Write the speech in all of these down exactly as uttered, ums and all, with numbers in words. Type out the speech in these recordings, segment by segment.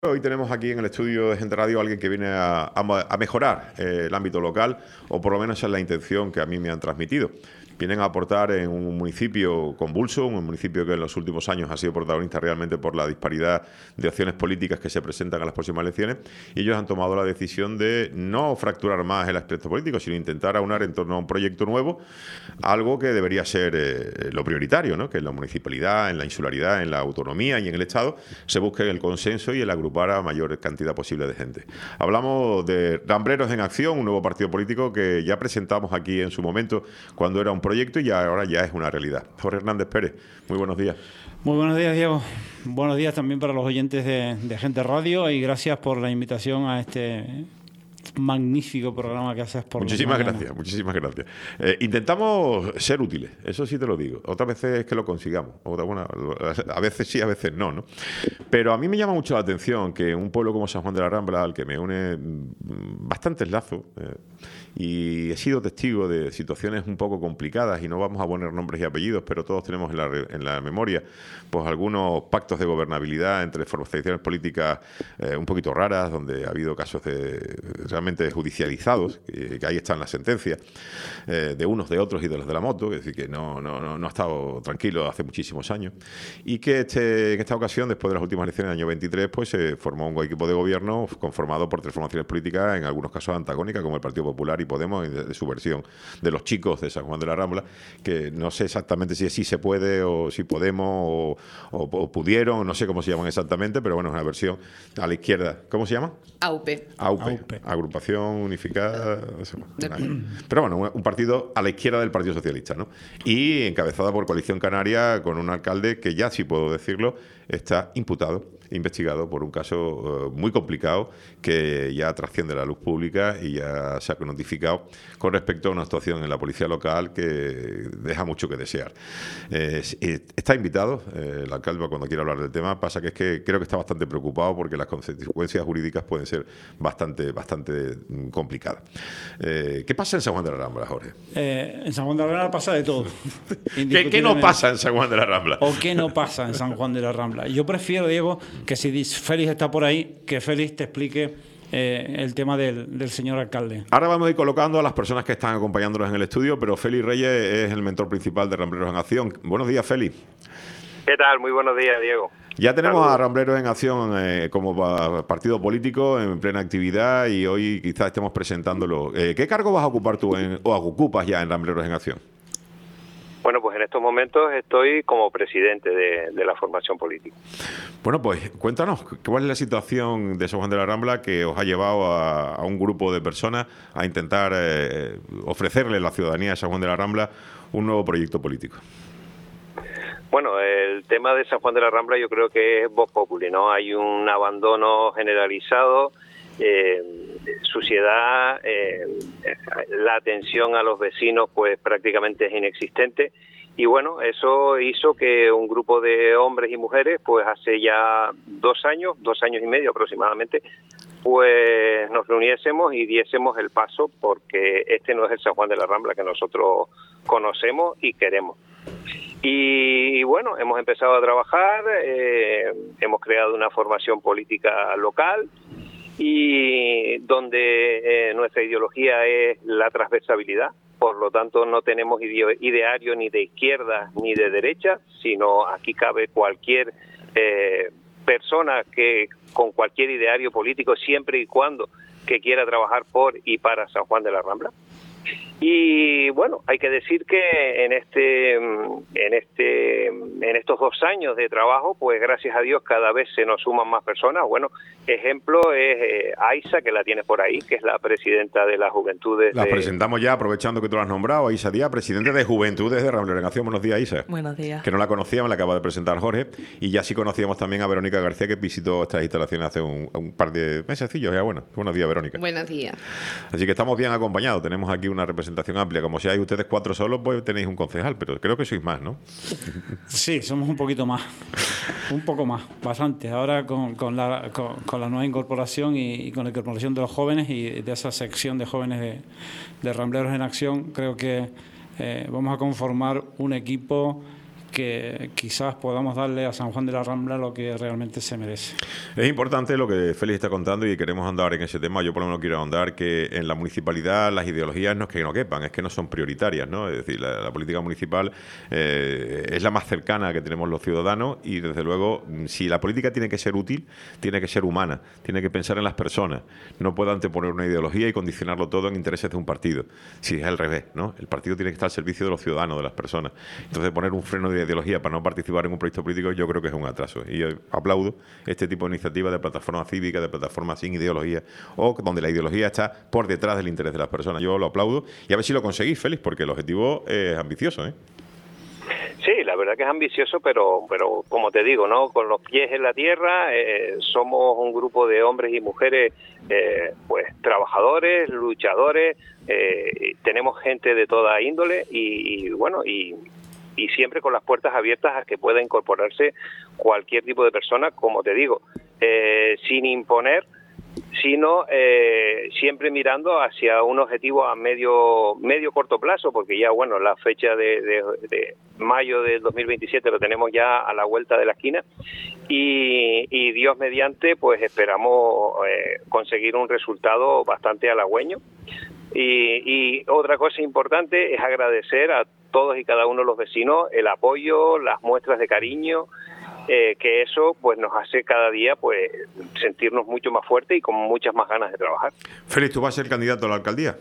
Hoy tenemos aquí en el estudio de Gente Radio a alguien que viene a, a, a mejorar eh, el ámbito local, o por lo menos esa es la intención que a mí me han transmitido. Vienen a aportar en un municipio convulso, un municipio que en los últimos años ha sido protagonista realmente por la disparidad de opciones políticas que se presentan a las próximas elecciones, y ellos han tomado la decisión de no fracturar más el aspecto político, sino intentar aunar en torno a un proyecto nuevo, algo que debería ser eh, lo prioritario, ¿no? Que en la municipalidad, en la insularidad, en la autonomía y en el Estado se busque el consenso y el agrupar a mayor cantidad posible de gente. Hablamos de Rambleros en Acción, un nuevo partido político que ya presentamos aquí en su momento cuando era un proyecto proyecto y ahora ya es una realidad. Jorge Hernández Pérez, muy buenos días. Muy buenos días, Diego. Buenos días también para los oyentes de, de Gente Radio, y gracias por la invitación a este magnífico programa que haces por Muchísimas gracias, muchísimas gracias. Eh, intentamos ser útiles, eso sí te lo digo. Otras veces es que lo consigamos. Otra, bueno, a veces sí, a veces no, ¿no? Pero a mí me llama mucho la atención que un pueblo como San Juan de la Rambla, al que me une bastantes lazos, eh, y he sido testigo de situaciones un poco complicadas, y no vamos a poner nombres y apellidos, pero todos tenemos en la, en la memoria pues algunos pactos de gobernabilidad entre formaciones políticas eh, un poquito raras, donde ha habido casos de realmente judicializados, que, que ahí están las sentencias eh, de unos, de otros y de los de la moto, es decir, que no, no, no, no ha estado tranquilo hace muchísimos años, y que este, en esta ocasión, después de las últimas elecciones del año veintitrés, pues se formó un equipo de gobierno conformado por tres formaciones políticas, en algunos casos antagónicas, como el Partido Popular y Podemos, de, de su versión de los chicos de San Juan de la Rambla, que no sé exactamente si es si se puede o si podemos o, o, o pudieron, no sé cómo se llaman exactamente, pero bueno, es una versión a la izquierda. ¿Cómo se llama? A U P. A U P, A U P. Agrupación Unificada. Pero bueno, un partido a la izquierda del Partido Socialista, ¿no? Y encabezada por Coalición Canaria, con un alcalde que ya, si puedo decirlo, está imputado, investigado por un caso uh, muy complicado que ya trasciende la luz pública y ya se ha notificado con respecto a una actuación en la policía local que deja mucho que desear. Eh, está invitado eh, el alcalde cuando quiera hablar del tema. Pasa que es que creo que está bastante preocupado porque las consecuencias jurídicas pueden ser bastante, bastante complicadas. Eh, ¿Qué pasa en San Juan de la Rambla, Jorge? Eh, en San Juan de la Rambla pasa de todo. ¿Qué, ¿Qué no pasa en San Juan de la Rambla? ¿O qué no pasa en San Juan de la Rambla? Yo prefiero, Diego, que si Félix está por ahí, que Félix te explique eh, el tema del, del señor alcalde. Ahora vamos a ir colocando a las personas que están acompañándonos en el estudio, pero Félix Reyes es el mentor principal de Rambleros en Acción. Buenos días, Félix. ¿Qué tal? Muy buenos días, Diego. Ya tenemos Saludos. a Rambleros en Acción eh, como partido político en plena actividad, y hoy quizás estemos presentándolo. Eh, ¿Qué cargo vas a ocupar tú en, o ocupas ya en Rambleros en Acción? Bueno, pues en estos momentos estoy como presidente de, de la formación política. Bueno, pues cuéntanos, ¿cuál es la situación de San Juan de la Rambla que os ha llevado a, a un grupo de personas a intentar eh, ofrecerle a la ciudadanía de San Juan de la Rambla un nuevo proyecto político? Bueno, el tema de San Juan de la Rambla yo creo que es vox populi, ¿no? Hay un abandono generalizado, eh, suciedad, eh, la atención a los vecinos pues prácticamente es inexistente, y bueno, eso hizo que un grupo de hombres y mujeres pues hace ya dos años, dos años y medio aproximadamente, pues nos reuniésemos y diésemos el paso, porque este no es el San Juan de la Rambla que nosotros conocemos y queremos. Y bueno, hemos empezado a trabajar, eh, hemos creado una formación política local, y donde eh, nuestra ideología es la transversabilidad. Por lo tanto, no tenemos ide- ideario ni de izquierda ni de derecha, sino aquí cabe cualquier eh, persona que con cualquier ideario político, siempre y cuando que quiera trabajar por y para San Juan de la Rambla. Y bueno, hay que decir que en este en este en estos dos años de trabajo, pues gracias a Dios cada vez se nos suman más personas. Bueno, ejemplo es eh, Aisa, que la tienes por ahí, que es la presidenta de las Juventudes. La de... presentamos ya, aprovechando que tú la has nombrado, Aisa Díaz, presidente de Juventudes de Rambleros en Acción. Buenos días, Aisa. Buenos días. Que no la conocíamos, la acaba de presentar Jorge, y ya sí conocíamos también a Verónica García, que visitó estas instalaciones hace un, un par de mesecillos ya. Bueno, buenos días, Verónica. Buenos días. Así que estamos bien acompañados, tenemos aquí una representación amplia. Como si hay ustedes cuatro solos, pues tenéis un concejal, pero creo que sois más, ¿no? Sí, somos un poquito más, un poco más, bastante. Ahora con, con, la, con, con la nueva incorporación y, y con la incorporación de los jóvenes y de esa sección de jóvenes de, de Rambleros en Acción, creo que eh, vamos a conformar un equipo que quizás podamos darle a San Juan de la Rambla lo que realmente se merece. Es importante lo que Félix está contando y queremos andar en ese tema. Yo por lo menos quiero ahondar que en la municipalidad las ideologías no es que no quepan, es que no son prioritarias, ¿no? Es decir, la, la política municipal eh, es la más cercana que tenemos los ciudadanos y desde luego si la política tiene que ser útil, tiene que ser humana, tiene que pensar en las personas. No puede anteponer una ideología y condicionarlo todo en intereses de un partido. Si es al revés, ¿no? El partido tiene que estar al servicio de los ciudadanos, de las personas. Entonces poner un freno de ideología para no participar en un proyecto político yo creo que es un atraso. Y yo aplaudo este tipo de iniciativas de plataformas cívicas, de plataformas sin ideología o donde la ideología está por detrás del interés de las personas. Yo lo aplaudo y a ver si lo conseguís, Félix, porque el objetivo es ambicioso, ¿eh? Sí, la verdad que es ambicioso, pero pero como te digo, ¿no? Con los pies en la tierra, eh, somos un grupo de hombres y mujeres, eh, pues trabajadores, luchadores, eh, tenemos gente de toda índole y, y bueno, y, y siempre con las puertas abiertas a que pueda incorporarse cualquier tipo de persona, como te digo, eh, sin imponer, sino eh, siempre mirando hacia un objetivo a medio medio corto plazo, porque ya bueno, la fecha de, de, de mayo del dos mil veintisiete lo tenemos ya a la vuelta de la esquina y, y Dios mediante pues esperamos eh, conseguir un resultado bastante halagüeño. Y, y otra cosa importante es agradecer a todos y cada uno de los vecinos el apoyo, las muestras de cariño, Eh, que eso pues nos hace cada día pues sentirnos mucho más fuertes y con muchas más ganas de trabajar. Félix, ¿tú vas a ser candidato a la alcaldía?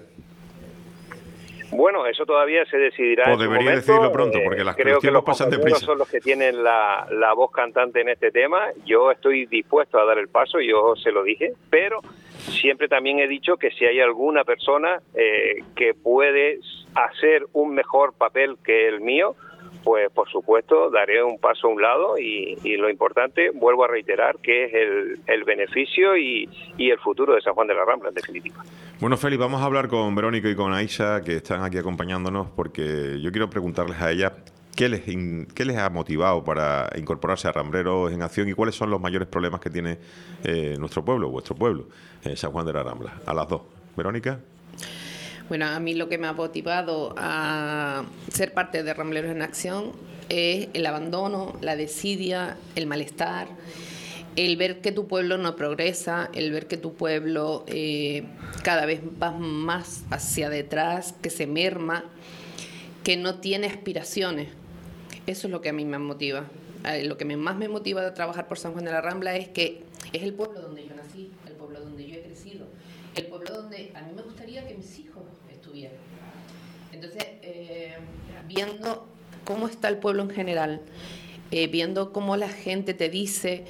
Bueno, eso todavía se decidirá. O en su debería momento. decidirlo pronto, porque las Creo que los pasan compañeros deprisa. son los que tienen la, la voz cantante en este tema. Yo estoy dispuesto a dar el paso, yo se lo dije, pero siempre también he dicho que si hay alguna persona eh, que puede hacer un mejor papel que el mío, pues por supuesto daré un paso a un lado y, y lo importante, vuelvo a reiterar, que es el, el beneficio y, y el futuro de San Juan de la Rambla, en definitiva. Bueno, Félix, vamos a hablar con Verónica y con Aisha, que están aquí acompañándonos, porque yo quiero preguntarles a ellas qué les, in, qué les ha motivado para incorporarse a Rambleros en Acción y cuáles son los mayores problemas que tiene eh, nuestro pueblo, vuestro pueblo, eh, San Juan de la Rambla. A las dos. Verónica. Bueno, a mí lo que me ha motivado a ser parte de Rambleros en Acción es el abandono, la desidia, el malestar, el ver que tu pueblo no progresa, el ver que tu pueblo eh, cada vez va más hacia detrás, que se merma, que no tiene aspiraciones. Eso es lo que a mí me motiva. Eh, lo que me, más me motiva de trabajar por San Juan de la Rambla es que es el pueblo donde yo nací, el pueblo donde yo he crecido, el pueblo donde a mí me gustaría que mis hijos estuvieran. Entonces, eh, viendo cómo está el pueblo en general, eh, viendo cómo la gente te dice,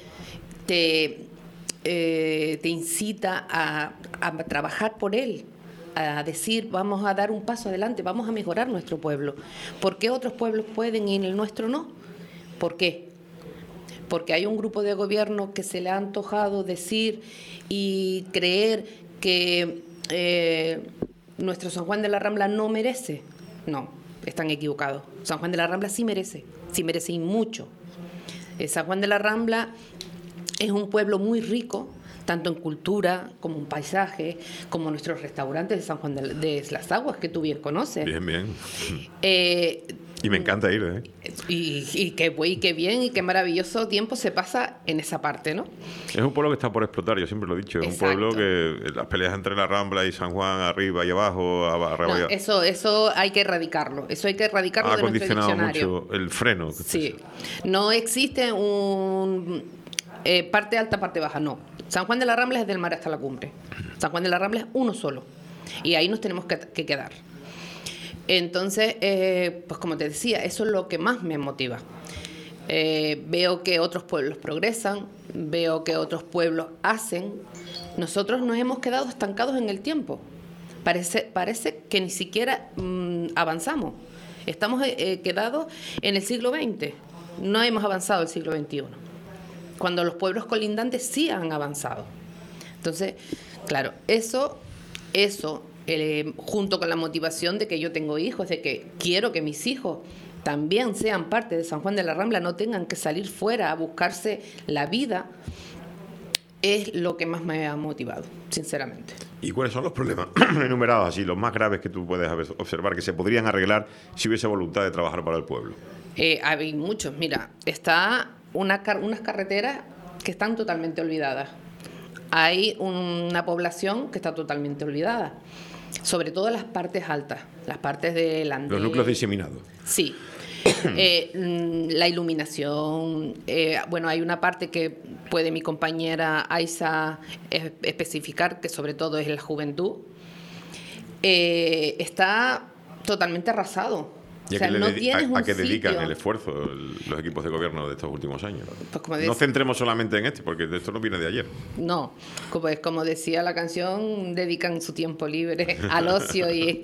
te, eh, te incita a, a trabajar por él, a decir, vamos a dar un paso adelante, vamos a mejorar nuestro pueblo. ¿Por qué otros pueblos pueden y el nuestro no? ¿Por qué? Porque hay un grupo de gobierno que se le ha antojado decir y creer que eh, nuestro San Juan de la Rambla no merece. No, están equivocados. San Juan de la Rambla sí merece, sí merece y mucho. Eh, San Juan de la Rambla es un pueblo muy rico, tanto en cultura como en paisaje, como nuestros restaurantes de San Juan de, de las Aguas, que tú bien conoces. Bien, bien. Eh, y me encanta ir, ¿eh? Y, y qué, y qué bien y qué maravilloso tiempo se pasa en esa parte, ¿no? Es un pueblo que está por explotar, yo siempre lo he dicho. Es Exacto. un pueblo que las peleas entre la Rambla y San Juan, arriba y abajo, arriba no, y eso, eso hay que erradicarlo. Eso hay que erradicarlo ha de nuestro diccionario. Ha condicionado mucho el freno. Sí. No existe un eh, parte alta, parte baja, no. San Juan de la Rambla es del mar hasta la cumbre. San Juan de la Rambla es uno solo. Y ahí nos tenemos que, que quedar. Entonces, eh, pues como te decía, eso es lo que más me motiva. Eh, veo que otros pueblos progresan, veo que otros pueblos hacen. Nosotros nos hemos quedado estancados en el tiempo. Parece, parece que ni siquiera mmm, avanzamos. Estamos eh, quedados en el siglo veinte. No hemos avanzado el siglo veintiuno. Cuando los pueblos colindantes sí han avanzado. Entonces, claro, eso, eso eh, junto con la motivación de que yo tengo hijos, de que quiero que mis hijos también sean parte de San Juan de la Rambla, no tengan que salir fuera a buscarse la vida, es lo que más me ha motivado, sinceramente. ¿Y cuáles son los problemas enumerados así, los más graves que tú puedes observar que se podrían arreglar si hubiese voluntad de trabajar para el pueblo? Eh, hay muchos. Mira, está una car- unas carreteras que están totalmente olvidadas. Hay una población que está totalmente olvidada. Sobre todo las partes altas, las partes del andén. Los núcleos diseminados. Sí. Eh, la iluminación, eh, bueno, hay una parte que puede mi compañera Aisa es- especificar, que sobre todo es la juventud, eh, está totalmente arrasado. ¿Y O sea, a qué, le no dedi- tienes a- un a qué dedican sitio. el esfuerzo el- los equipos de gobierno de estos últimos años? Pues como No decía- centremos solamente en este, porque esto no viene de ayer. No, como, es como decía la canción, dedican su tiempo libre al ocio y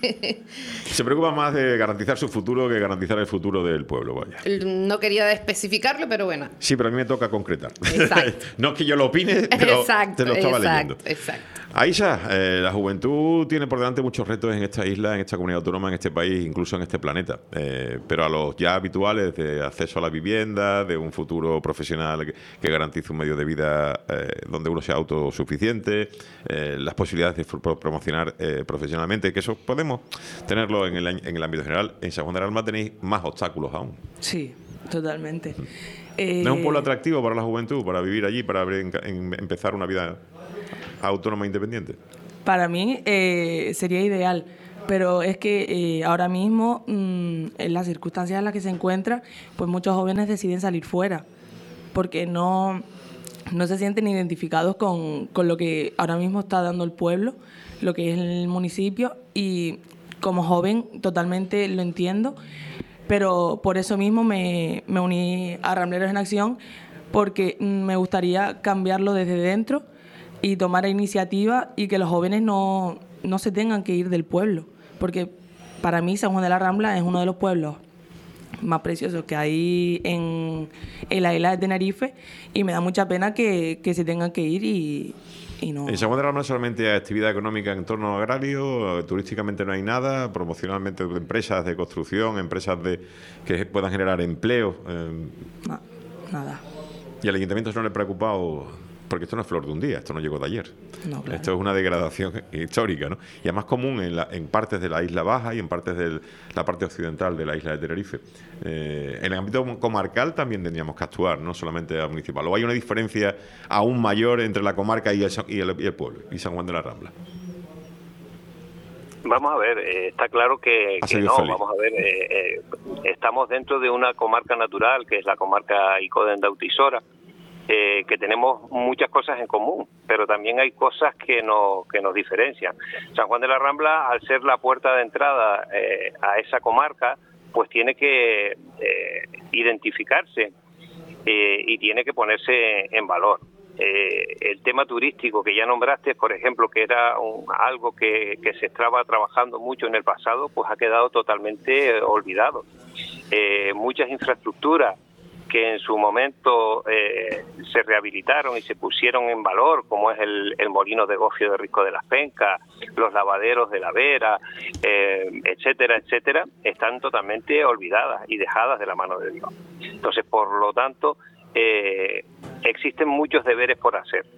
Se preocupa más de garantizar su futuro que garantizar el futuro del pueblo, vaya. no quería especificarlo, pero bueno. Sí, pero a mí me toca concretar. Exacto. No es que yo lo opine, pero exacto, te lo estaba exacto, leyendo. exacto. Aisha, eh, la juventud tiene por delante muchos retos en esta isla, en esta comunidad autónoma, en este país, incluso en este planeta. Eh, pero a los ya habituales de acceso a la vivienda, de un futuro profesional que, que garantice un medio de vida eh, donde uno sea autosuficiente, eh, las posibilidades de pro- promocionar eh, profesionalmente, que eso podemos tenerlo en el, en el ámbito general. En San Juan de la Rambla tenéis más obstáculos aún. Sí, totalmente. ¿No Eh, es un pueblo atractivo para la juventud, para vivir allí, para abrir- en- en- empezar una vida autónoma e independiente? Para mí eh, sería ideal, pero es que eh, ahora mismo, mm, en las circunstancias en las que se encuentra, pues muchos jóvenes deciden salir fuera, porque no, no se sienten identificados con, con lo que ahora mismo está dando el pueblo, lo que es el municipio, y como joven totalmente lo entiendo, pero por eso mismo me, me uní a Rambleros en Acción, porque mm, me gustaría cambiarlo desde dentro y tomar la iniciativa y que los jóvenes no, no se tengan que ir del pueblo, porque para mí San Juan de la Rambla es uno de los pueblos más preciosos que hay en, en la isla de Tenerife, y me da mucha pena que, que se tengan que ir y, y no... En San Juan de la Rambla solamente hay actividad económica en entorno agrario, turísticamente no hay nada, promocionalmente de empresas de construcción, empresas de que puedan generar empleo. Eh, no, nada. y al ayuntamiento no le ha preocupado, porque esto no es flor de un día, esto no llegó de ayer. No, claro. Esto es una degradación histórica, ¿no? Y además común en, la, en partes de la isla baja y en partes de la parte occidental de la isla de Tenerife. Eh, en el ámbito comarcal también tendríamos que actuar, no solamente a municipal. ¿O hay una diferencia aún mayor entre la comarca y el, y el, y el pueblo, y San Juan de la Rambla? Vamos a ver, eh, está claro que, Ha que sido no, feliz. vamos a ver, eh, eh, estamos dentro de una comarca natural, que es la comarca Icoden-Dautisora, eh, que tenemos muchas cosas en común, pero también hay cosas que nos, que nos diferencian. San Juan de la Rambla, al ser la puerta de entrada eh, a esa comarca, pues tiene que eh, identificarse eh, y tiene que ponerse en valor. Eh, el tema turístico que ya nombraste, por ejemplo, que era un, algo que, que se estaba trabajando mucho en el pasado, pues ha quedado totalmente eh, olvidado. Eh, muchas infraestructuras que en su momento eh, se rehabilitaron y se pusieron en valor, como es el, el molino de gofio de Risco de las Pencas, los lavaderos de la Vera, eh, etcétera, etcétera, están totalmente olvidadas y dejadas de la mano de Dios. Entonces, por lo tanto, eh, existen muchos deberes por hacer.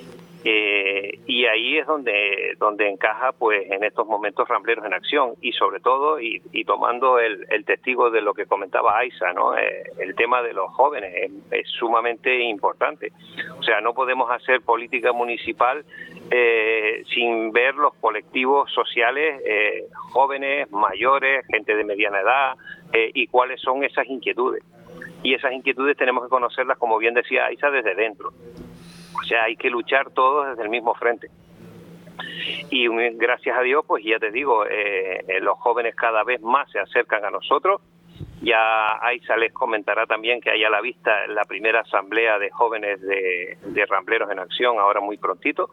Eh, y ahí es donde donde encaja, pues, en estos momentos Rambleros en Acción, y sobre todo y, y tomando el, el testigo de lo que comentaba Aisa, ¿no? Eh, el tema de los jóvenes es, es sumamente importante. O sea, no podemos hacer política municipal eh, sin ver los colectivos sociales, eh, jóvenes, mayores, gente de mediana edad, eh, y cuáles son esas inquietudes. Y esas inquietudes tenemos que conocerlas, como bien decía Aisa, desde dentro. O sea, hay que luchar todos desde el mismo frente. Y gracias a Dios, pues ya te digo, eh, los jóvenes cada vez más se acercan a nosotros. Ya Aisa les comentará también que hay a la vista la primera asamblea de jóvenes de, de Rambleros en Acción, ahora muy prontito.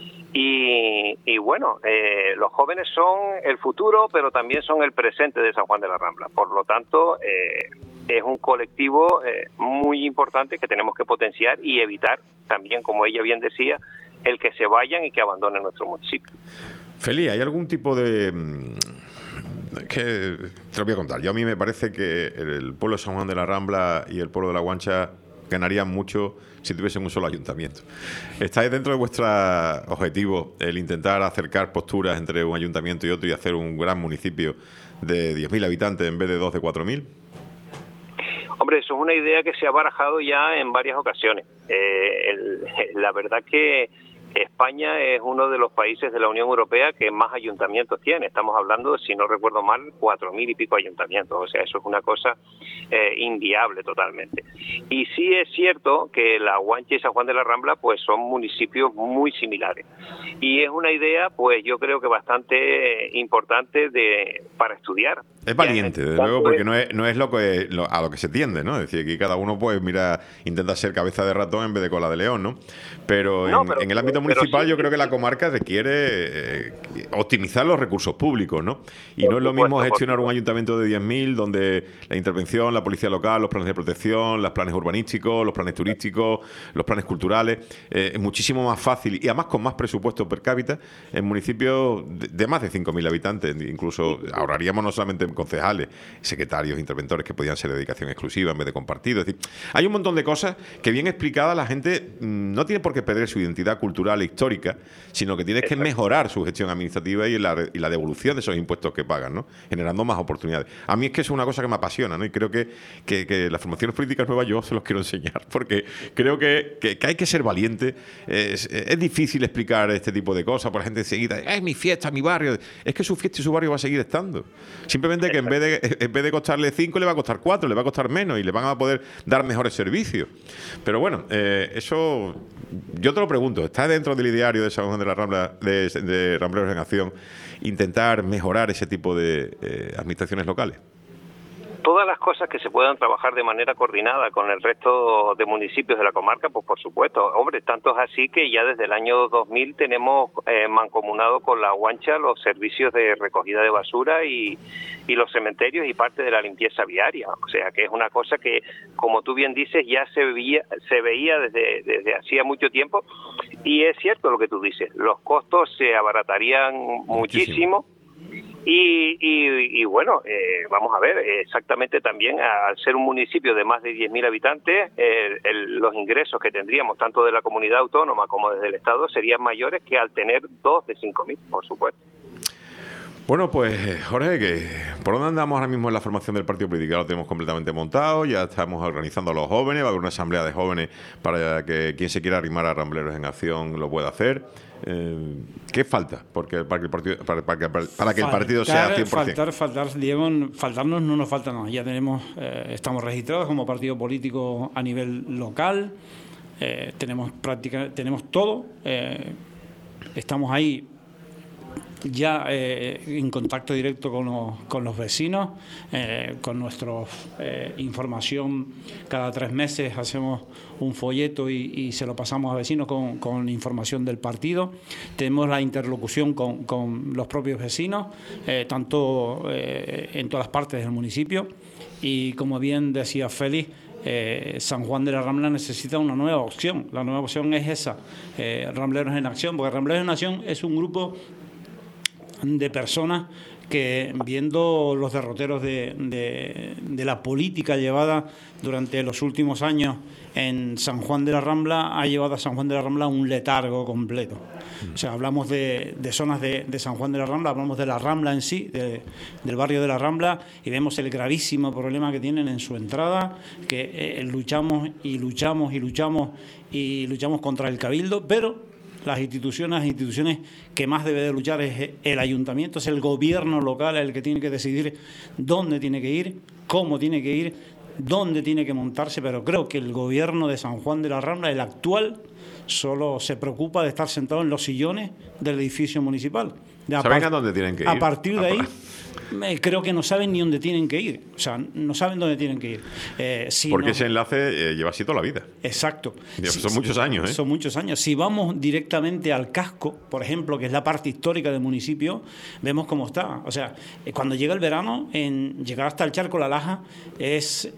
Y, y bueno, eh, los jóvenes son el futuro, pero también son el presente de San Juan de la Rambla. Por lo tanto, eh, es un colectivo eh, muy importante que tenemos que potenciar y evitar también, como ella bien decía, el que se vayan y que abandonen nuestro municipio. Feli, ¿hay algún tipo de...? Que te lo voy a contar. Yo a mí me parece que el pueblo de San Juan de la Rambla y el pueblo de La Guancha ganarían mucho si tuviesen un solo ayuntamiento. ¿Estáis dentro de vuestros objetivos el intentar acercar posturas entre un ayuntamiento y otro y hacer un gran municipio de diez mil habitantes en vez de dos de cuatro mil? Hombre, eso es una idea que se ha barajado ya en varias ocasiones. Eh, el, la verdad que España es uno de los países de la Unión Europea que más ayuntamientos tiene. Estamos hablando, si no recuerdo mal, cuatro mil y pico ayuntamientos. O sea, eso es una cosa eh, inviable totalmente. Y sí es cierto que La Guanche y San Juan de la Rambla pues son municipios muy similares. Y es una idea, pues yo creo que bastante importante de para estudiar. Es valiente, desde luego, porque no es, no es lo que lo, a lo que se tiende, ¿no? Es decir, aquí cada uno pues mira, intenta ser cabeza de ratón en vez de cola de león, ¿no? Pero, no, en, pero en el ámbito municipal sí, yo creo que la comarca requiere eh, optimizar los recursos públicos, ¿no? Y no es lo mismo gestionar un ayuntamiento de diez mil donde la intervención, la policía local, los planes de protección, los planes urbanísticos, los planes turísticos, los planes culturales, eh, es muchísimo más fácil y además con más presupuesto per cápita en municipios de, de más de cinco mil habitantes. Incluso ahorraríamos no solamente en concejales, secretarios, interventores que podían ser de dedicación exclusiva en vez de compartido. Es decir, hay un montón de cosas que bien explicadas la gente mmm, no tiene por qué perder su identidad cultural e histórica, sino que tiene que mejorar su gestión administrativa y la, y la devolución de esos impuestos que pagan, ¿no? Generando más oportunidades. A mí es que es una cosa que me apasiona, ¿no? Y creo que, que, que las formaciones políticas nuevas yo se los quiero enseñar, porque creo que, que, que hay que ser valiente. Es, es difícil explicar este tipo de cosas por la gente enseguida. Es mi fiesta, mi barrio. Es que su fiesta y su barrio va a seguir estando. Simplemente que en vez de en vez de costarle cinco, le va a costar cuatro, le va a costar menos y le van a poder dar mejores servicios. Pero bueno, eh, eso yo te lo pregunto, ¿está dentro del ideario de San Juan de la Rambla, de, de Rambleros en Acción, intentar mejorar ese tipo de eh, administraciones locales? Todas las cosas que se puedan trabajar de manera coordinada con el resto de municipios de la comarca, pues por supuesto. Hombre, tanto es así que ya desde el año dos mil tenemos eh, mancomunado con La Guancha los servicios de recogida de basura y, y los cementerios y parte de la limpieza viaria. O sea, que es una cosa que, como tú bien dices, ya se veía, se veía desde, desde hacía mucho tiempo. Y es cierto lo que tú dices, los costos se abaratarían muchísimo. muchísimo. Y, y, y bueno, eh, vamos a ver, exactamente también al ser un municipio de más de diez mil habitantes, el, el, los ingresos que tendríamos tanto de la comunidad autónoma como desde el Estado serían mayores que al tener dos de cinco mil, por supuesto. Bueno, pues Jorge, que ¿por dónde andamos ahora mismo en la formación del partido político? Ya lo tenemos completamente montado, ya estamos organizando a los jóvenes, va a haber una asamblea de jóvenes para que quien se quiera arrimar a Rambleros en Acción lo pueda hacer. Eh, ¿Qué falta? Porque para que el partido, para, para que, para que el partido sea cien por ciento. Faltar, faltar, Diego, faltarnos no nos falta nada. Ya tenemos, eh, estamos registrados como partido político a nivel local, eh, tenemos práctica, tenemos todo, eh, estamos ahí ya eh, en contacto directo con los, con los vecinos, eh, con nuestra eh, información. Cada tres meses hacemos un folleto y, y se lo pasamos a vecinos con, con información del partido. Tenemos la interlocución con, con los propios vecinos, eh, tanto eh, en todas las partes del municipio. Y como bien decía Félix, Eh, San Juan de la Rambla necesita una nueva opción. La nueva opción es esa, eh, Rambleros en Acción, porque Rambleros en Acción es un grupo de personas que, viendo los derroteros de, de, de la política llevada durante los últimos años en San Juan de la Rambla, ha llevado a San Juan de la Rambla a un letargo completo. O sea, hablamos de, de zonas de, de San Juan de la Rambla, hablamos de la Rambla en sí, de, del barrio de la Rambla, y vemos el gravísimo problema que tienen en su entrada, que eh, luchamos y luchamos y luchamos y luchamos contra el Cabildo, pero las instituciones, las instituciones que más debe de luchar es el ayuntamiento, es el gobierno local el que tiene que decidir dónde tiene que ir, cómo tiene que ir, dónde tiene que montarse, pero creo que el gobierno de San Juan de la Rambla, el actual, solo se preocupa de estar sentado en los sillones del edificio municipal. De ¿Saben a dónde tienen que ir? A partir de ahí, creo que no saben ni dónde tienen que ir. O sea, no saben dónde tienen que ir. Eh, si Porque no, ese enlace eh, lleva así toda la vida. Exacto. Son si, muchos años, ¿eh? Son muchos años. Si vamos directamente al casco, por ejemplo, que es la parte histórica del municipio, vemos cómo está. O sea, cuando llega el verano, en llegar hasta el Charco La Laja es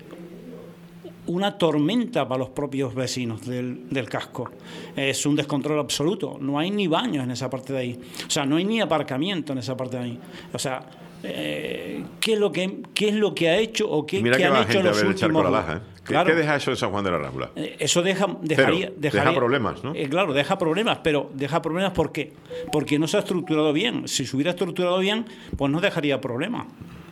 una tormenta para los propios vecinos del, del casco. Es un descontrol absoluto. No hay ni baños en esa parte de ahí. O sea, no hay ni aparcamiento en esa parte de ahí. O sea, eh, ¿qué es lo que qué es lo que ha hecho o qué, Mira qué que han va hecho gente los a ver el Charco últimos La Laja, ¿eh? Claro. ¿Qué deja eso en San Juan de la Rambla? Eh, Eso deja, dejaría, Cero. dejaría- Deja problemas, ¿no? Eh, claro, deja problemas, pero deja problemas ¿por qué? Porque no se ha estructurado bien. Si se hubiera estructurado bien, pues no dejaría problemas.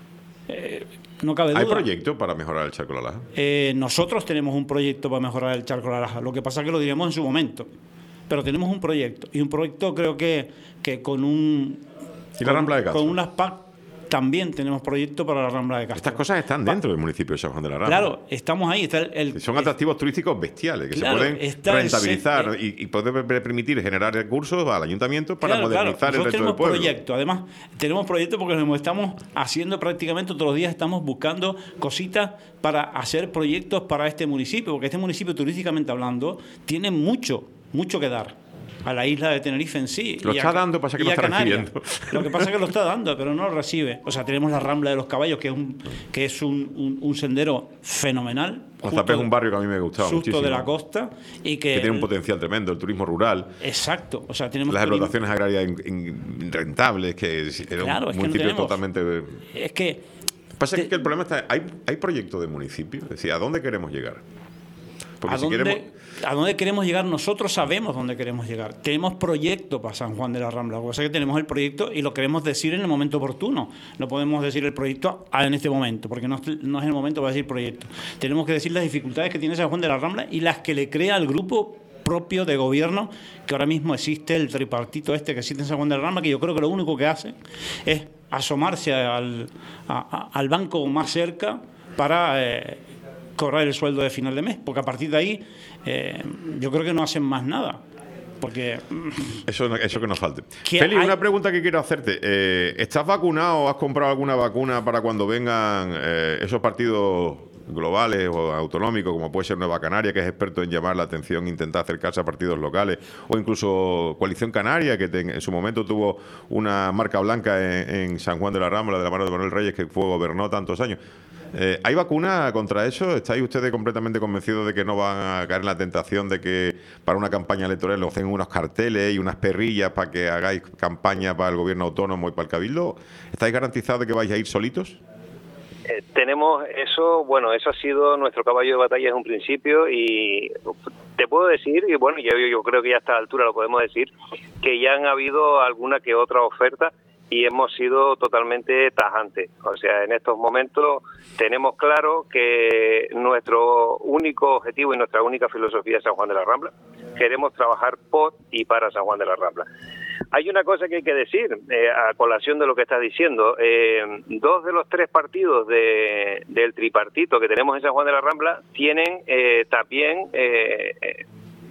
Eh, no cabe duda. ¿Hay proyectos para mejorar el Charco de la Laja? Eh, nosotros tenemos un proyecto para mejorar el Charco de la Laja. Lo que pasa es que lo diremos en su momento. Pero tenemos un proyecto. Y un proyecto creo que, que con un... ¿Y la Rambla de Castro? Con unas P A C también tenemos proyecto para la Rambla de Castro. Estas cosas están dentro del municipio de San Juan de la Rambla. Claro, estamos ahí. Está el, el- Son atractivos turísticos bestiales que Claro, se pueden está el rentabilizar centro- y, y poder permitir generar recursos al ayuntamiento para Claro, claro. modernizar el Nosotros resto del tenemos pueblo. proyectos, además tenemos proyectos porque nos estamos haciendo prácticamente todos los días, estamos buscando cositas para hacer proyectos para este municipio, porque este municipio turísticamente hablando tiene mucho, mucho que dar a la isla de Tenerife en sí. Lo y a- está dando, pasa que y no a está Canarias. recibiendo. Lo que pasa es que lo está dando, pero no lo recibe. O sea, tenemos la Rambla de los Caballos, que es un, que es un, un- un sendero fenomenal. Ozapé es un barrio que a mí me ha gustado justo muchísimo. de la costa y que, que tiene un potencial tremendo, el turismo rural, exacto, o sea, tenemos las turismo- explotaciones agrarias in- in- rentables, que es- era Claro, un es que no municipio tenemos. totalmente... es que Pasa Te- que el problema está, hay, hay proyectos de municipio, es decir, ¿a dónde queremos llegar? Porque ¿A si dónde, queremos... ¿A dónde queremos llegar? Nosotros sabemos dónde queremos llegar. Tenemos proyecto para San Juan de la Rambla. Lo que pasa es que tenemos el proyecto y lo queremos decir en el momento oportuno. No podemos decir el proyecto en este momento, porque no, es- no es el momento para decir proyecto. Tenemos que decir las dificultades que tiene San Juan de la Rambla y las que le crea el grupo propio de gobierno que ahora mismo existe, el tripartito este que existe en San Juan de la Rambla, que yo creo que lo único que hace es asomarse al, a- a- al banco más cerca para... eh, cobrar el sueldo de final de mes, porque a partir de ahí eh, yo creo que no hacen más nada. Porque Eso, eso que nos falte. Que Feli, hay- una pregunta que quiero hacerte. Eh, ¿Estás vacunado o has comprado alguna vacuna para cuando vengan eh, esos partidos globales o autonómicos, como puede ser Nueva Canaria, que es experto en llamar la atención, intentar acercarse a partidos locales, o incluso Coalición Canaria, que te- en su momento tuvo una marca blanca en, en San Juan de la Rambla, de la mano de Manuel Reyes, que fue gobernó tantos años? Eh, ¿Hay vacuna contra eso? ¿Estáis ustedes completamente convencidos de que no van a caer en la tentación de que para una campaña electoral os hacen unos carteles y unas perrillas para que hagáis campaña para el gobierno autónomo y para el cabildo? ¿Estáis garantizados de que vais a ir solitos? Eh, tenemos eso, bueno, eso ha sido nuestro caballo de batalla desde un principio y te puedo decir, y bueno, yo, yo creo que ya a esta altura lo podemos decir, que ya han habido alguna que otra oferta y hemos sido totalmente tajantes. O sea, en estos momentos tenemos claro que nuestro único objetivo y nuestra única filosofía es San Juan de la Rambla. Queremos trabajar por y para San Juan de la Rambla. Hay una cosa que hay que decir, eh, a colación de lo que estás diciendo. Eh, dos de los tres partidos de, del tripartito que tenemos en San Juan de la Rambla tienen eh, también... Eh, eh,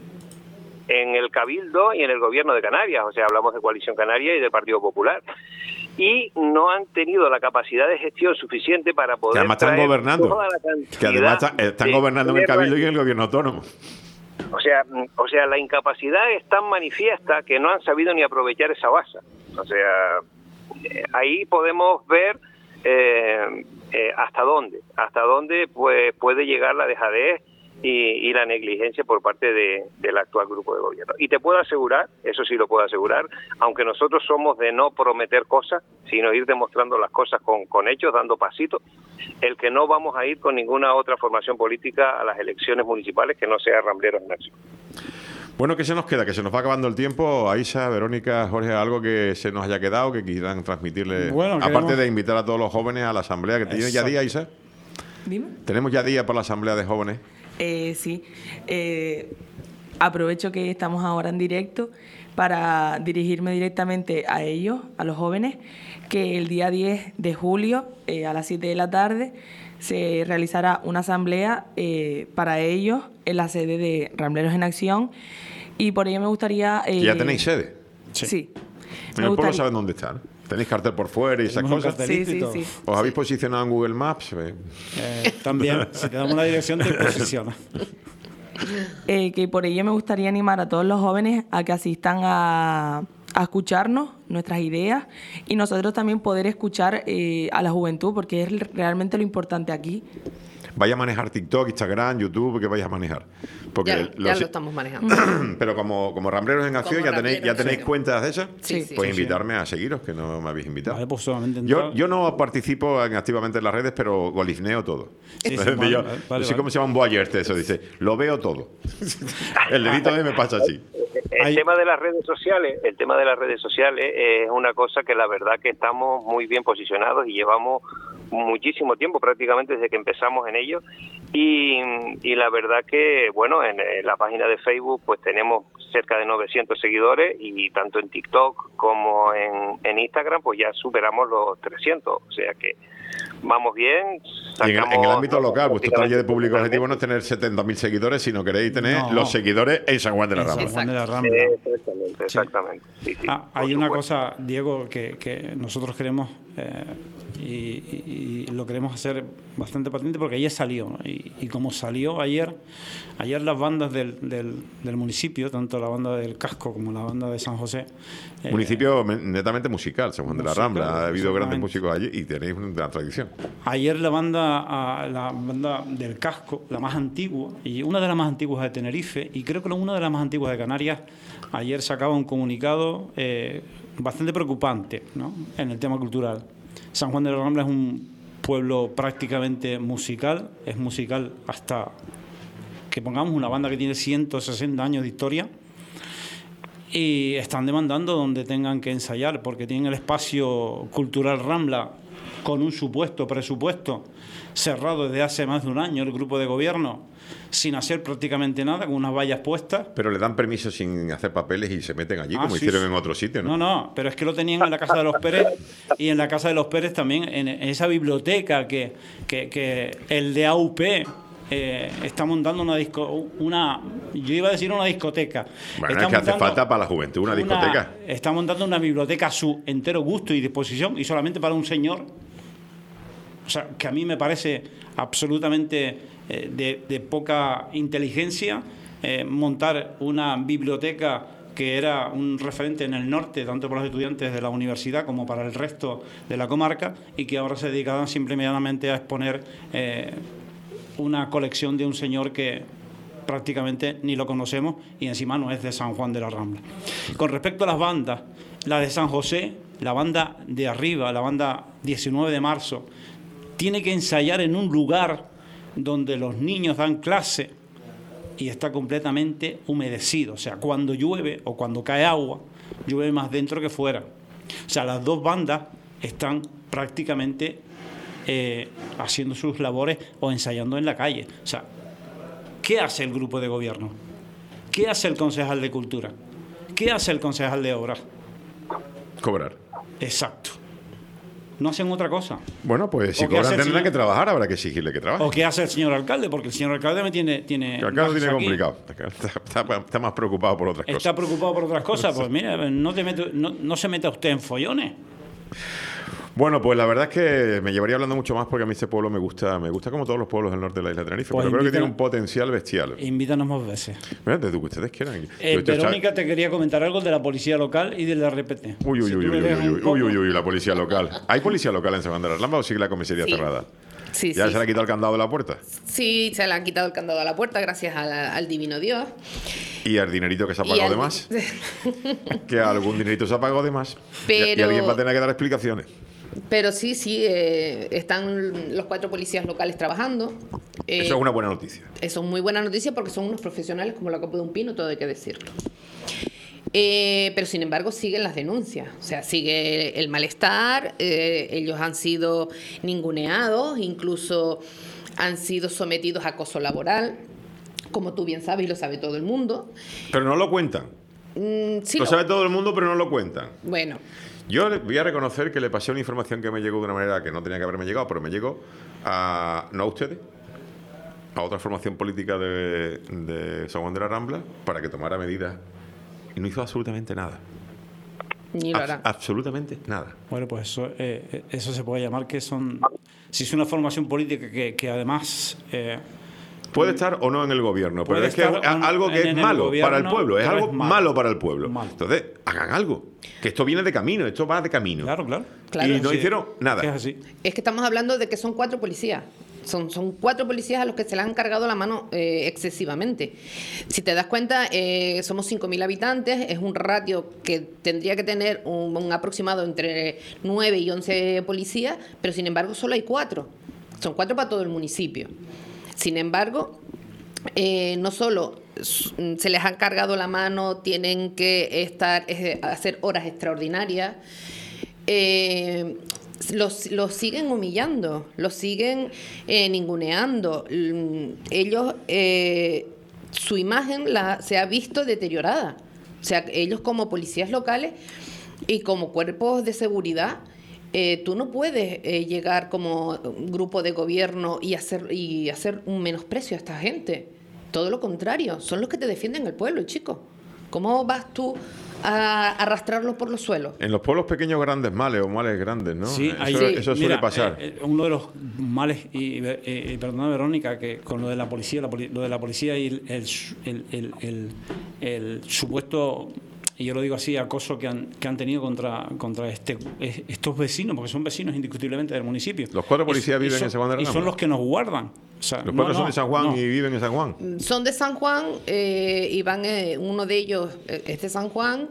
en el Cabildo y en el Gobierno de Canarias, o sea, hablamos de Coalición Canaria y del Partido Popular, y no han tenido la capacidad de gestión suficiente para poder Que además están traer gobernando. toda la cantidad Que además está- están de gobernando en el tierra. cabildo y en el gobierno autónomo. O sea, o sea, la incapacidad es tan manifiesta que no han sabido ni aprovechar esa base. O sea, eh, ahí podemos ver eh, eh, hasta dónde, hasta dónde pues puede llegar la dejadez y, y la negligencia por parte de, del actual grupo de gobierno. Y te puedo asegurar, eso sí lo puedo asegurar, aunque nosotros somos de no prometer cosas, sino ir demostrando las cosas con, con hechos, dando pasitos, el que no vamos a ir con ninguna otra formación política a las elecciones municipales que no sea Rambleros en Acción. Bueno, ¿qué se nos queda? Que se nos va acabando el tiempo. Aisha, Verónica, Jorge, algo que se nos haya quedado, que quieran transmitirle, Bueno, aparte queremos- de invitar a todos los jóvenes a la asamblea, que tiene ya Exacto. día, Aisha. Dime. Tenemos ya día para la asamblea de jóvenes. Eh, sí, eh, aprovecho que estamos ahora en directo para dirigirme directamente a ellos, a los jóvenes, que el día diez de julio eh, a las siete de la tarde se realizará una asamblea eh, para ellos en la sede de Rambleros en Acción y por ello me gustaría... eh, Que ya tenéis sede. Sí. En Me el pueblo gustaría- saben dónde están. Tenéis cartel por fuera y esas Tenemos un cosas. cartelito Sí, y sí, todo. sí. ¿Os habéis posicionado en Google Maps? Eh, Eh, también, si te damos la dirección, te posiciona. Eh, que por ello me gustaría animar a todos los jóvenes a que asistan a, a escucharnos, nuestras ideas, y nosotros también poder escuchar eh, a la juventud, porque es realmente lo importante aquí. vaya a manejar TikTok, Instagram, YouTube, ¿qué vais a manejar? Porque ya, los- ya lo estamos manejando. Pero como, como Rambleros en Acción, Como ¿ya tenéis, ya Rambleros en tenéis Acción. cuentas de esas? Sí, sí. Pues Sí, sí. invitarme a seguiros, que no me habéis invitado. Vale, pues solamente Yo, entrar- yo no participo en- activamente en las redes, pero golifneo todo. Sí, sí, Yo- vale, yo, vale, yo vale, soy como vale. se llama un voyeur, eso dice, lo veo todo. El dedito de me pasa así. El Hay- tema de las redes sociales, el tema de las redes sociales es una cosa que la verdad que estamos muy bien posicionados y llevamos muchísimo tiempo, prácticamente desde que empezamos en ello. Y, y la verdad que, bueno, en, en la página de Facebook pues tenemos cerca de novecientos seguidores y tanto en TikTok como en, en Instagram pues ya superamos los trescientos. O sea que vamos bien. Y en el, en el ámbito local, vuestro prácticamente taller de público objetivo no es tener setenta mil seguidores, sino queréis tener No. los seguidores en San Juan de la en San Rambla. Juan de la Exacto. Rambla. Exactamente, exactamente. Sí, sí, Ah, por hay una supuesto. cosa, Diego, que, que nosotros queremos eh, y, y- y lo queremos hacer bastante patente porque ayer salió, ¿no? y, y como salió ayer, ayer las bandas del, del, del municipio, tanto la banda del Casco como la banda de San José, eh, Municipio netamente musical, San Juan de la musical, Rambla. Ha habido grandes exactamente. músicos allí y tenéis una tradición. ayer la banda, ah, la banda del Casco, la más antigua, y una de las más antiguas de Tenerife, y creo que una de las más antiguas de Canarias, ayer sacaba un comunicado eh, bastante preocupante, ¿no?, en el tema cultural. San Juan de la Rambla es un pueblo prácticamente musical, es musical hasta que pongamos una banda que tiene ciento sesenta años de historia, y están demandando donde tengan que ensayar, porque tienen el espacio cultural Rambla con un supuesto presupuesto cerrado desde hace más de un año, el grupo de gobierno, sin hacer prácticamente nada, con unas vallas puestas. Pero le dan permiso sin hacer papeles y se meten allí, Ah, como sí, hicieron sí. en otros sitios, ¿no? No, no, pero es que lo tenían en la Casa de los Pérez, y en la Casa de los Pérez también, en, en esa biblioteca que, que, que el de A U P eh, está montando una disco, una, yo iba a decir una discoteca. Bueno, Está es que hace montando falta para la juventud una discoteca. Está montando una biblioteca a su entero gusto y disposición, y solamente para un señor. O sea, que a mí me parece absolutamente eh, de, de poca inteligencia eh, montar una biblioteca que era un referente en el norte, tanto para los estudiantes de la universidad como para el resto de la comarca, y que ahora se dedicaban simplemente a exponer eh, una colección de un señor que prácticamente ni lo conocemos y encima no es de San Juan de la Rambla. Con respecto a las bandas, la de San José, la banda de arriba, la banda diecinueve de marzo, tiene que ensayar en un lugar donde los niños dan clase y está completamente humedecido. O sea, cuando llueve o cuando cae agua, llueve más dentro que fuera. O sea, las dos bandas están prácticamente eh, haciendo sus labores o ensayando en la calle. O sea, ¿qué hace el grupo de gobierno? ¿Qué hace el concejal de Cultura? ¿Qué hace el concejal de Obras? Cobrar. Exacto. No hacen otra cosa. Bueno, pues si ¿O qué hace cobran el tendrán señor? que trabajar, habrá que exigirle que trabaje. ¿O qué hace el señor alcalde? Porque el señor alcalde me tiene... tiene Que acá lo bajas tiene aquí. complicado. Está, está- está más preocupado por otras Está cosas. preocupado por otras cosas. Pues mira, no, te mete- no, no se meta usted en follones. Bueno, pues la verdad es que me llevaría hablando mucho más porque a mí este pueblo me gusta, me gusta como todos los pueblos del norte de la isla de Tenerife, Pues pero creo que invita- tiene un potencial bestial. Invítanos más veces. Mira, desde que ustedes quieran. Eh, Yo estoy- Verónica, te quería comentar algo de la policía local y del R P T. Uy, uy, Si uy, tú uy, le uy, das un uy, poco- uy, uy, uy, la policía local. ¿Hay policía local en San Juan de la Rambla o sigue la comisaría Sí. cerrada? Sí, ¿Ya sí. se le ha quitado el candado de la puerta? Sí, se le han quitado el candado a la puerta gracias a la- al divino Dios. ¿Y al dinerito que se ha Y pagado al- de más? Que algún dinerito se ha pagado de más. Y- Y, Pero- alguien va a tener que dar explicaciones. Pero sí, sí, eh, están los cuatro policías locales trabajando. Eh, Eso es una buena noticia. Eso es muy buena noticia porque son unos profesionales como la copa de un pino, todo hay que decirlo. Eh, pero sin embargo siguen las denuncias, o sea, sigue el malestar, eh, ellos han sido ninguneados, incluso han sido sometidos a acoso laboral, como tú bien sabes y lo sabe todo el mundo. Pero no lo cuentan. Mm, sí, Lo lo- sabe todo el mundo, pero no lo cuentan. Bueno, Yo le- voy a reconocer que le pasé una información que me llegó de una manera que no tenía que haberme llegado, pero me llegó a, no a ustedes, a otra formación política de, de San Juan de la Rambla para que tomara medidas. Y no hizo absolutamente nada. ni lo Abs- harán. absolutamente nada. Bueno, pues eso, eh, eso se puede llamar que son... Si es una formación política que, que además... eh, Puede estar o no en el gobierno, pero Puede es que es estar a- algo que en es el malo gobierno, para el pueblo, es pero algo es malo. malo para el pueblo. Malo. Entonces, hagan algo. Que esto viene de camino, esto va de camino. claro, claro. Claro. Y no Sí, hicieron nada. que es así. Es que estamos hablando de que son cuatro policías. Son, son cuatro policías a los que se les han cargado la mano eh, excesivamente. Si te das cuenta, eh, somos cinco mil habitantes, es un ratio que tendría que tener un, un aproximado entre nueve y once policías, pero sin embargo solo hay cuatro. Son cuatro para todo el municipio. Sin embargo, eh, no solo se les han cargado la mano, tienen que estar eh, hacer horas extraordinarias, eh, Los, los siguen humillando, los siguen eh, ninguneando. Ellos, eh, su imagen la, se ha visto deteriorada. O sea, ellos como policías locales y como cuerpos de seguridad, eh, tú no puedes eh, llegar como grupo de gobierno y hacer, y hacer un menosprecio a esta gente. Todo lo contrario, son los que te defienden el pueblo, chicos. ¿Cómo vas tú a arrastrarlos por los suelos? En los pueblos pequeños grandes males o males grandes, ¿no? Sí, eso, ahí, eso suele mira, pasar. Eh, uno de los males, y, y, y perdona Verónica, que con lo de la policía, la poli, lo de la policía y el, el, el, el, el, el supuesto, y yo lo digo así, acoso que han, que han tenido contra, contra este, estos vecinos, porque son vecinos indiscutiblemente del municipio. Los cuatro policías y, viven y son, en San Juan de la Y Rambla. son los que nos guardan. O sea, los no, cuatro no, son de San Juan no. y viven en San Juan. Son de San Juan, eh, y van, eh, uno de ellos es de San Juan,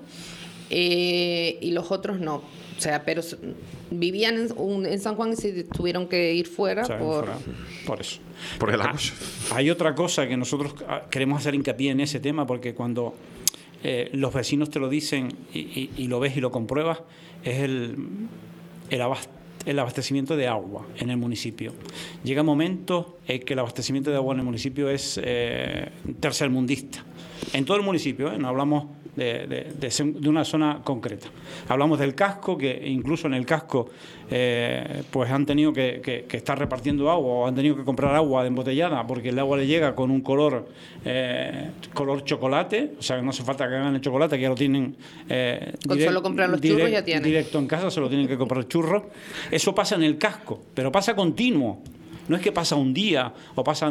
eh, y los otros no. O sea, pero vivían en, un, en San Juan y se tuvieron que ir fuera, O sea, por... fuera, por eso. Por el Ah, acoso. hay otra cosa que nosotros queremos hacer hincapié en ese tema, porque cuando eh, los vecinos te lo dicen y, y, y lo ves y lo compruebas, es el, el, abast, el abastecimiento de agua en el municipio. Llega un momento en que el abastecimiento de agua en el municipio es eh, tercermundista. En todo el municipio, ¿eh? No hablamos de, de, de, de una zona concreta. Hablamos del casco, que incluso en el casco eh, pues han tenido que, que, que estar repartiendo agua, o han tenido que comprar agua embotellada, porque el agua le llega con un color eh, color chocolate, o sea, que no hace falta que hagan el chocolate, que ya lo tienen eh, con direct, solo comprar los direct, churros ya tienen. Directo en casa, solo tienen que comprar churros. Eso pasa en el casco, pero pasa continuo. No es que pasa un día o pasa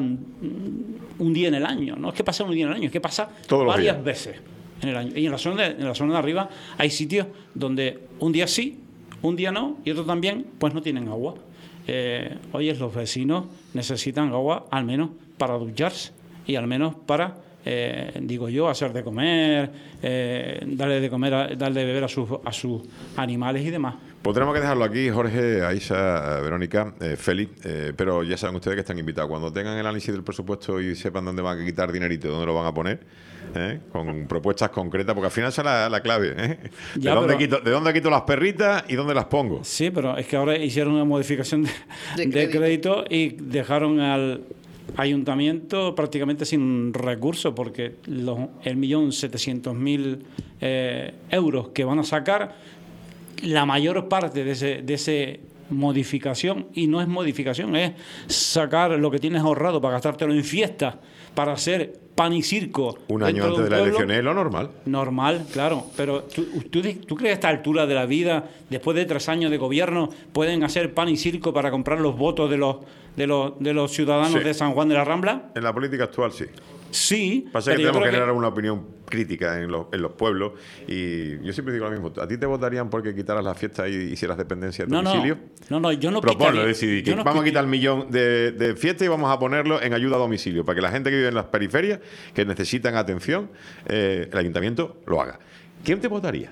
un día en el año, no es que pasa un día en el año, es que pasa Todos varias días. veces en el año. Y en la zona de, en la zona de arriba hay sitios donde un día sí, un día no, y otro también, pues no tienen agua. Eh, oye, los vecinos necesitan agua al menos para ducharse y al menos para, eh, digo yo, hacer de comer, eh, darle de comer, a, darle de beber a sus, a sus animales y demás. Pues tenemos que dejarlo aquí, Jorge, Aisha, Verónica, eh, Félix, eh, pero ya saben ustedes que están invitados. Cuando tengan el análisis del presupuesto y sepan dónde van a quitar dinerito, dónde lo van a poner, ¿eh? Con propuestas concretas, porque al final esa es la, la clave. ¿eh? ¿De, Ya, dónde pero- quito, ¿De dónde quito las perritas y dónde las pongo? Sí, pero es que ahora hicieron una modificación de, De de crédito. crédito y dejaron al ayuntamiento prácticamente sin recursos, porque los, el millón setecientos mil eh, euros que van a sacar, la mayor parte de ese, de ese modificación, y no es modificación, es sacar lo que tienes ahorrado para gastártelo en fiestas, para hacer pan y circo. Un año dentro antes de un las pueblo. elecciones es lo normal. Normal, claro, pero ¿tú, tú, ¿tú crees que a esta altura de la vida, después de tres años de gobierno, pueden hacer pan y circo para comprar los votos de los de los, de los ciudadanos Sí. de San Juan de la Rambla? En la política actual sí. Sí, Pasa que pero yo tenemos que creo generar una opinión crítica en los, en los pueblos, y yo siempre digo lo mismo. ¿A ti te votarían porque quitaras las fiestas y hicieras dependencia de No, no, domicilio? no, no, yo no Proponlo, quitaría- es decir, que yo no vamos a quit- quitar el millón de, de fiestas y vamos a ponerlo en ayuda a domicilio, para que la gente que vive en las periferias, que necesitan atención, eh, el ayuntamiento lo haga. ¿Quién te votaría?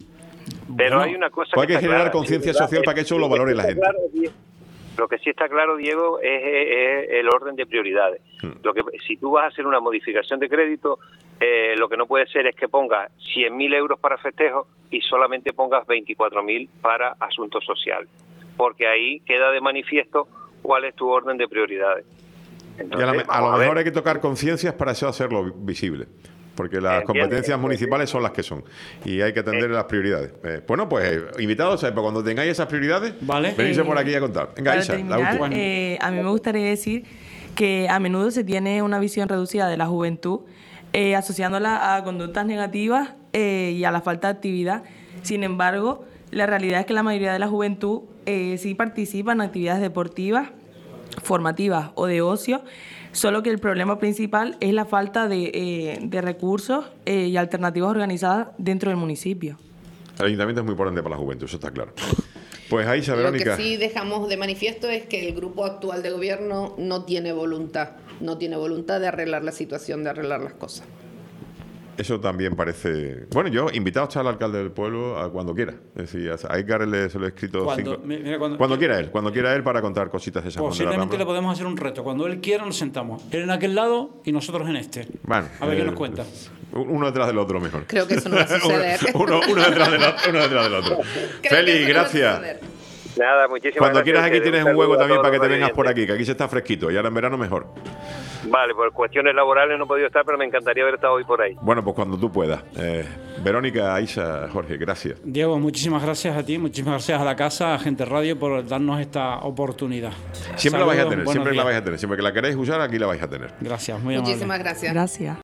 Pero Bueno, hay una cosa pues hay que está generar clara, conciencia sí, ¿verdad? social para que eso lo Lo valore sí la está gente. claro, Diego, lo que sí está claro, Diego, es, es- es el orden de prioridades. Hmm. Lo que si tú vas a hacer una modificación de crédito, eh, lo que no puede ser es que pongas cien mil euros para festejos y solamente pongas veinticuatro mil para asuntos sociales, porque ahí queda de manifiesto cuál es tu orden de prioridades. Y a, Entonces, la- a vamos lo a ver. mejor hay que tocar conciencias para eso hacerlo visible, porque las Entiendo. competencias municipales son las que son y hay que atender las prioridades. Eh, bueno, pues eh, invitados, eh, pues cuando tengáis esas prioridades, Vale. venirse Eh, por aquí a contar. Venga, Para Aisha, la terminar, última. eh, a mí me gustaría decir que a menudo se tiene una visión reducida de la juventud, eh, asociándola a conductas negativas eh, y a la falta de actividad. Sin embargo, la realidad es que la mayoría de la juventud eh, sí participa en actividades deportivas, formativas o de ocio, solo que el problema principal es la falta de, eh, de recursos eh, y alternativas organizadas dentro del municipio. El ayuntamiento es muy importante para la juventud, eso está claro. Pues ahí, Verónica. Lo que sí dejamos de manifiesto es que el grupo actual de gobierno no tiene voluntad, no tiene voluntad de arreglar la situación, de arreglar las cosas. Eso también parece... Bueno, yo invitado está al alcalde del pueblo a cuando quiera. Es decir, a Edgar le, se lo he escrito Cuando, cinco... mira, cuando, cuando quiera él, cuando quiera él para contar cositas de San Juan de la Posiblemente le Rambla. podemos hacer un reto. Cuando él quiera nos sentamos. Él en aquel lado y nosotros en este. Bueno, a ver eh, qué nos cuenta. Uno detrás del otro mejor. Creo que eso no va a suceder. uno, uno, detrás del otro, uno detrás del otro. Creo Feli, que eso no va a gracias. suceder. Nada, muchísimas Cuando gracias. quieras aquí a ustedes. tienes Un un huevo saludo a también todos para que te los vengas por oyentes. aquí, que aquí se está fresquito y ahora en verano mejor. Vale, por cuestiones laborales no he podido estar, pero me encantaría haber estado hoy por ahí. Bueno, pues cuando tú puedas. Eh, Verónica, Aisha, Jorge, gracias. Diego, muchísimas gracias a ti, muchísimas gracias a la casa, a Gente Radio, por darnos esta oportunidad. Siempre la vais a Saludos, tener, buenos siempre la días. vais a tener. Siempre que la queréis usar, aquí la vais a tener. Gracias, muy amable. Muchísimas gracias. Gracias.